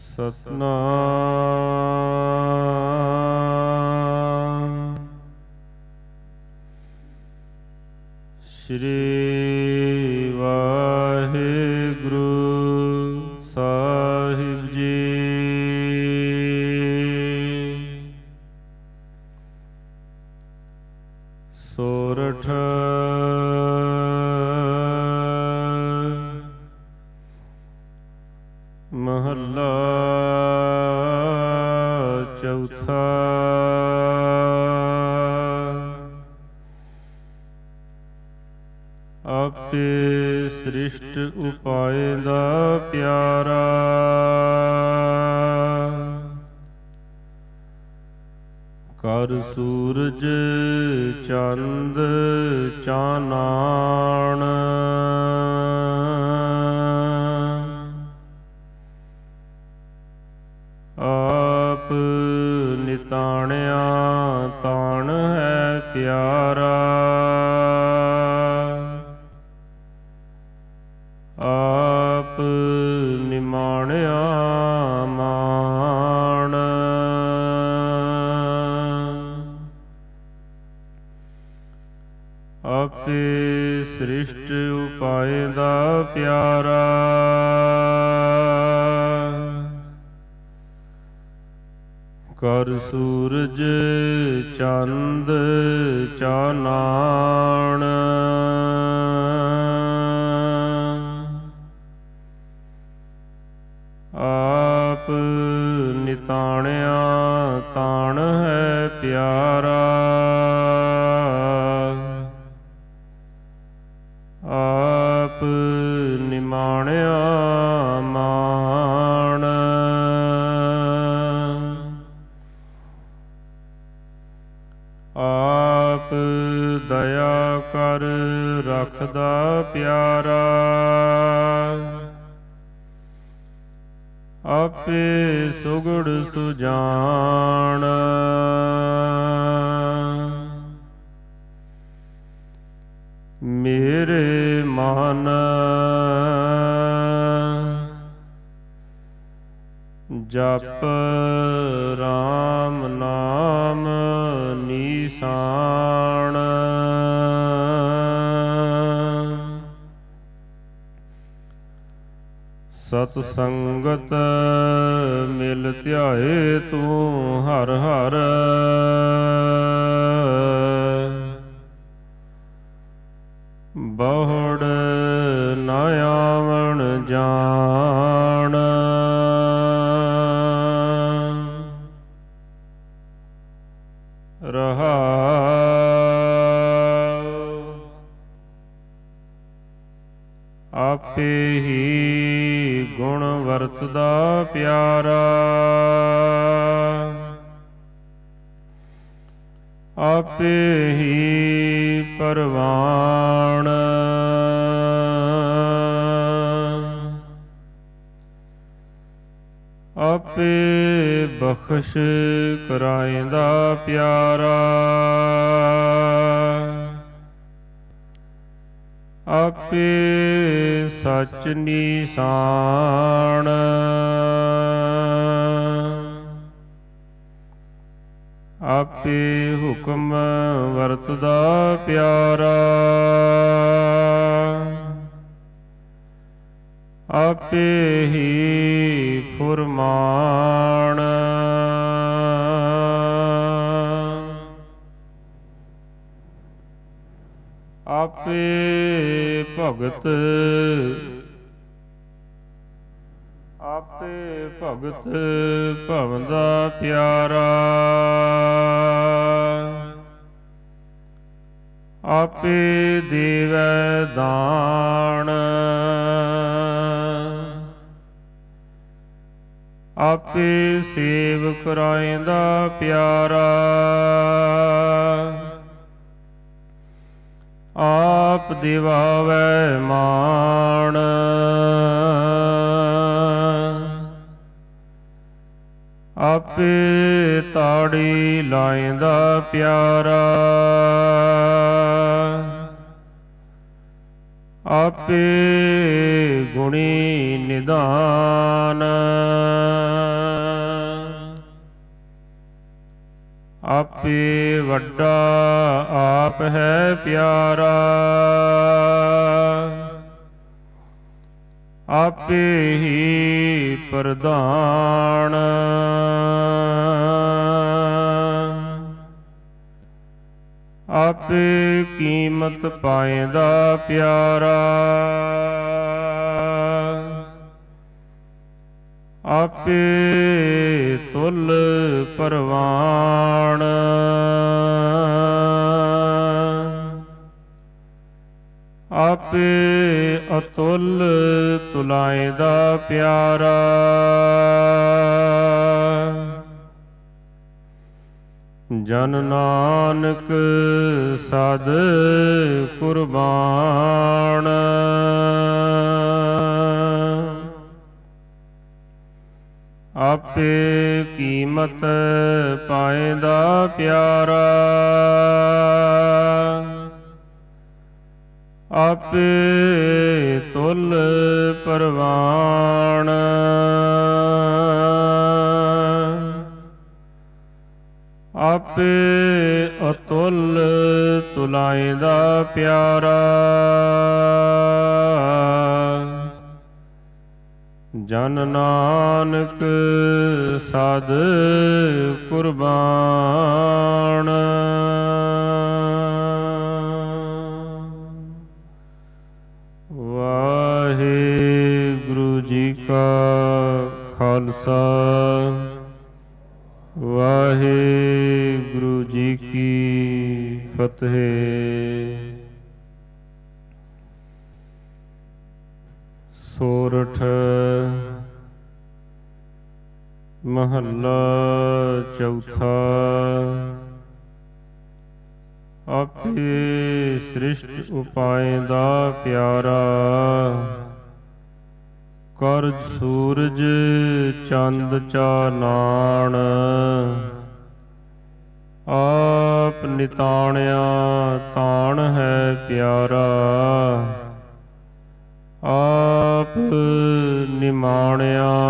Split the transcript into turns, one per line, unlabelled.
ਸਤਨਾਮ ਸ਼੍ਰੀ ਵਾਹਿਗੁਰੂ ਸਾਹਿਬ ਜੀ। ਸੋਰਠ ਮਹੱਲਾ ਚੌਥਾ। ਆਪੇ ਸ੍ਰਿਸ਼ਟ ਉਪਾਇੰਦਾ ਪਿਆਰਾ, ਕਰ ਸੂਰਜ ਚੰਦ ਚਾਨਣ, ਆਪ ਨਿਤਾਣਿਆ ਤਾਣ ਹੈ ਪਿਆਰਾ, ਆਪ ਨਿਮਾਣਿਆ ਮਾਣ, ਆਪੇ ਸ੍ਰਿਸ਼ਟ ਉਪਾਇੰਦਾ ਪਿਆਰਾ, ਕਰ ਸੂਰਜ ਚੰਦ ਚਾਨਣ, ਆਪ ਨਿਤਾਣਿਆ ਤਾਣ ਹੈ ਪਿਆਰਾ, ਆਪ ਨਿਮਾਣਿਆ ਮਾਣ, ਆਪ ਦਇਆ ਕਰ ਰੱਖਦਾ ਪਿਆਰਾ, ਆਪੇ ਸੁਗੜ ਸੁਜਾਨ, ਮੇਰੇ ਮਨ ਜਪ ਰਾਮ ਨਾਮ ਨੀਸਾਨ, ਸਤ ਸੰਗਤ ਮਿਲ ਧਿਆਏ ਤੂੰ ਹਰ ਹਰ, ਬਹੁੜ ਨ ਆਵਣ ਜਾਣ, ਰਹਾਉ। ਆਪੇ ਹੀ ਗੁਣ ਵਰਤਦਾ ਪਿਆਰਾ, ਆਪੇ ਹੀ ਪਰਵਾਣ, ਆਪੇ ਬਖਸ਼ ਕਰਾਇੰਦਾ ਪਿਆਰਾ, ਆਪੇ ਸਚ ਨੀਸਾਨ, ਆਪੇ ਹੁਕਮ ਵਰਤਦਾ ਪਿਆਰਾ, ਆਪੇ ਹੀ ਫੁਰਮਾਨ, ਆਪੇ ਭਗਤ, ਆਪੇ ਭਗਤ ਭਵੰਦਾ ਪਿਆਰਾ, ਆਪੇ ਦੇਵੈ ਦਾਨ, ਆਪੇ ਸੇਵ ਕਰਾਇੰਦਾ ਪਿਆਰਾ, ਆਪ ਦਿਵਾਵੈ ਮਾਣ, ਆਪੇ ਤਾੜੀ ਲਾਇੰਦਾ ਪਿਆਰਾ, ਆਪੇ ਗੁਣੀ ਨਿਧਾਨ ਆਪੇ ਵੱਡਾ ਆਪ ਹੈ ਪਿਆਰਾ, ਆਪੇ ਹੀ ਪ੍ਰਧਾਨ, ਆਪੇ ਕੀਮਤ ਪਾਇਂਦਾ ਪਿਆਰਾ, ਆਪੇ ਤੁਲ ਪਰਵਾਣ, ਆਪੇ ਅਤੁਲ ਤੁਲਾਇਂਦਾ ਪਿਆਰਾ, ਜਨ ਨਾਨਕ ਸਦ ਕੁਰਬਾਨ, ਆਪੇ ਕੀਮਤ ਪਾਇਂਦਾ ਪਿਆਰਾ, ਆਪੇ ਤੁਲ ਪਰਵਾਣ, ਆਪੇ ਅਤੁਲ ਤੁਲਾਇਂਦਾ ਪਿਆਰਾ, ਜਨ ਨਾਨਕ ਸਦ ਕੁਰਬਾਨ। ਵਾਹਿਗੁਰੂ ਜੀ ਕਾ ਖਾਲਸਾ, ਵਾਹਿਗੁਰੂ ਜੀ ਕੀ ਫਤਿਹ। ਸੋਰਠ ਮਹੱਲਾ ਚੌਥਾ। ਆਪੇ ਸ੍ਰਿਸ਼ਟ ਉਪਾਇਂਦਾ ਪਿਆਰਾ, ਕਰ ਸੂਰਜ ਚੰਦ ਚਾਨਣ, ਆਪ ਨਿਤਾਣਿਆ ਤਾਣ ਹੈ ਪਿਆਰਾ, ਆਪ ਨਿਮਾਣਿਆ